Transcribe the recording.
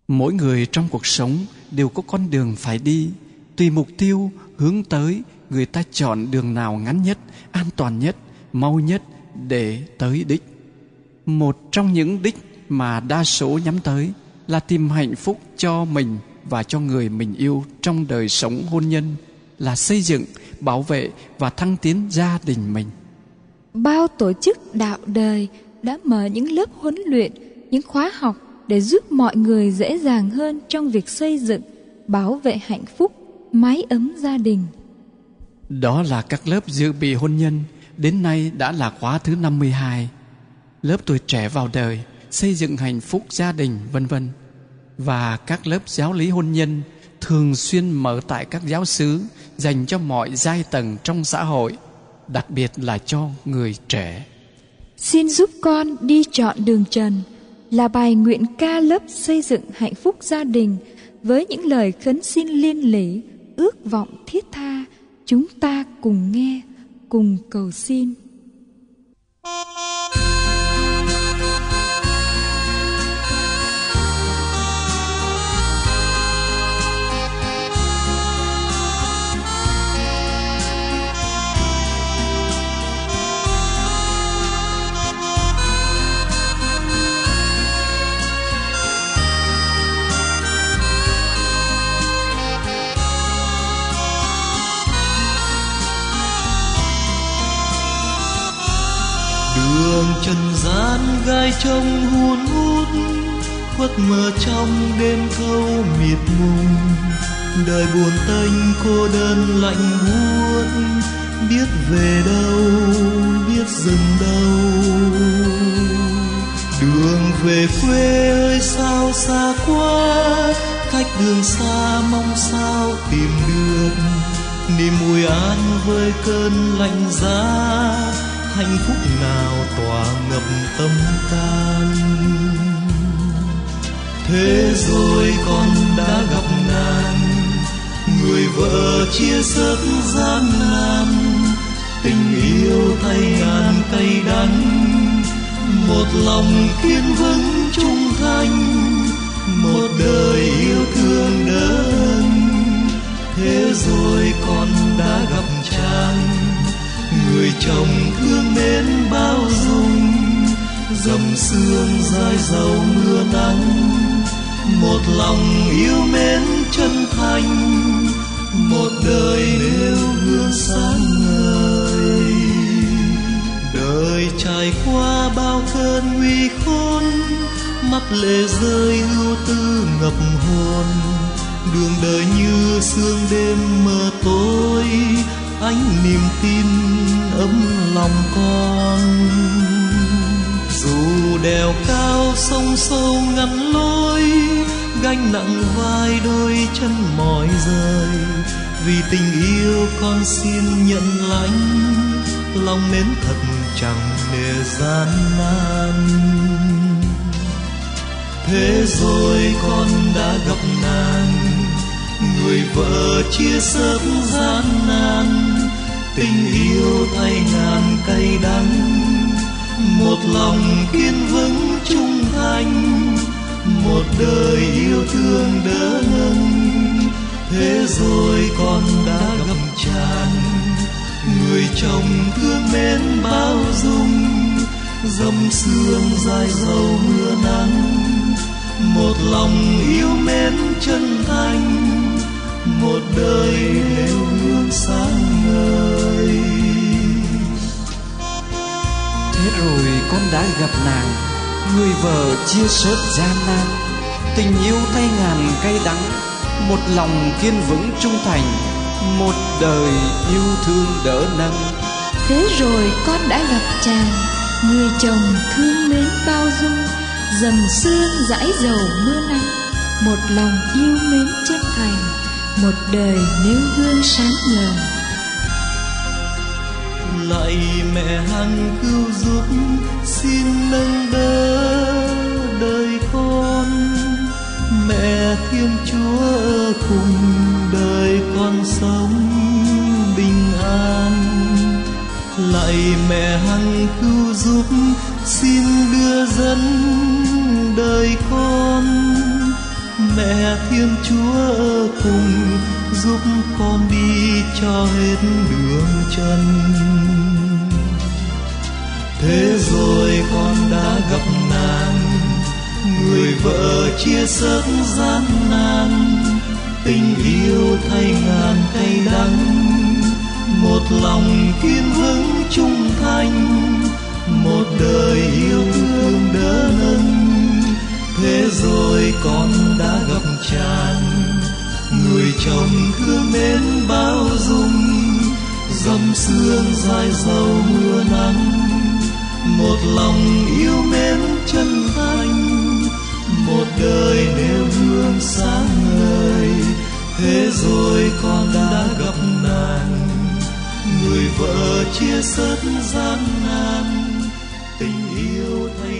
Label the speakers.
Speaker 1: Mỗi người trong cuộc sống đều có con đường phải đi. Tùy mục tiêu hướng tới, người ta chọn đường nào ngắn nhất, an toàn nhất, mau nhất để tới đích. Một trong những đích mà đa số nhắm tới là tìm hạnh phúc cho mình và cho người mình yêu trong đời sống hôn nhân, là xây dựng, bảo vệ và thăng tiến gia đình mình.
Speaker 2: Bao tổ chức đạo đời đã mở những lớp huấn luyện, những khóa học để giúp mọi người dễ dàng hơn trong việc xây dựng, bảo vệ hạnh phúc, mái ấm gia đình.
Speaker 1: Đó là các lớp dự bị hôn nhân, đến nay đã là khóa thứ 52. Lớp tuổi trẻ vào đời, xây dựng hạnh phúc gia đình, vân vân. Và các lớp giáo lý hôn nhân thường xuyên mở tại các giáo xứ dành cho mọi giai tầng trong xã hội, đặc biệt là cho người trẻ.
Speaker 2: Xin giúp con đi chọn đường trần là bài nguyện ca lớp xây dựng hạnh phúc gia đình với những lời khấn xin liên lỉ, ước vọng thiết tha. Chúng ta cùng nghe, cùng cầu xin.
Speaker 3: Đường trần gian gai trông hun hút, khuất mờ trong đêm thâu mịt mùng. Đời buồn tênh cô đơn lạnh buốt, biết về đâu, biết dừng đâu. Đường về quê ơi sao xa quá, cách đường xa mong sao tìm được niềm vui an với cơn lạnh giá. Hạnh phúc nào tỏa ngập tâm can. Thế rồi con đã gặp nàng, người vợ chia sớt gian nan. Tình yêu thay ngàn cay đắng, một lòng kiên vững trung thành, một đời yêu thương đỡ ân. Thế rồi con đã gặp chàng, người chồng thương mến bao dung, dầm sương rơi dầu mưa nắng. Một lòng yêu mến chân thành, một đời nêu gương sáng ngời. Đời trải qua bao cơn nguy khốn, mắt lệ rơi ưu tư ngập hồn. Đường đời như sương đêm mờ tối, ánh niềm tin ấm lòng con. Dù đèo cao sông sâu ngăn lối, gánh nặng vai đôi chân mỏi rời. Vì tình yêu con xin nhận lãnh, lòng mến thật chẳng nề gian nan. Thế rồi con đã gặp nàng, người vợ chia sớt gian nan. Tình yêu thay ngàn cay đắng, một lòng kiên vững trung thành, một đời yêu thương đỡ ân. Thế rồi con đã gặp chàng, người chồng thương mến bao dung, dầm sương dài dầu mưa nắng. Một lòng yêu mến chân thành, một đời nêu gương sáng ngời.
Speaker 1: Thế rồi con đã gặp nàng, người vợ chia sớt gian nan. Tình yêu thay ngàn cay đắng, một lòng kiên vững trung thành, một đời yêu thương đỡ nâng.
Speaker 2: Thế rồi con đã gặp chàng, người chồng thương mến bao dung, dầm sương dãi dầu mưa nắng. Một lòng yêu mến chân thành, một đời nêu gương sáng ngời.
Speaker 3: Lạy mẹ hằng cứu giúp, xin nâng đỡ đời con. Mẹ Thiên Chúa cùng đời con sống bình an. Lạy mẹ hằng cứu giúp, xin đưa dẫn đời con. mẹ Thiên Chúa cùng giúp con đi cho hết đường trần. Thế rồi con đã gặp nàng, người vợ chia sớt gian nan, tình yêu thay ngàn cay đắng, một lòng kiên vững trung thành, một đời yêu thương đỡ nâng. Thế rồi con đã gặp chàng, người chồng thương mến bao dung, dầm sương dài dầu mưa nắng, một lòng yêu mến chân thành, một đời nêu gương sáng ngời. Thế rồi con đã gặp nàng, người vợ chia sớt gian nan, tình yêu thay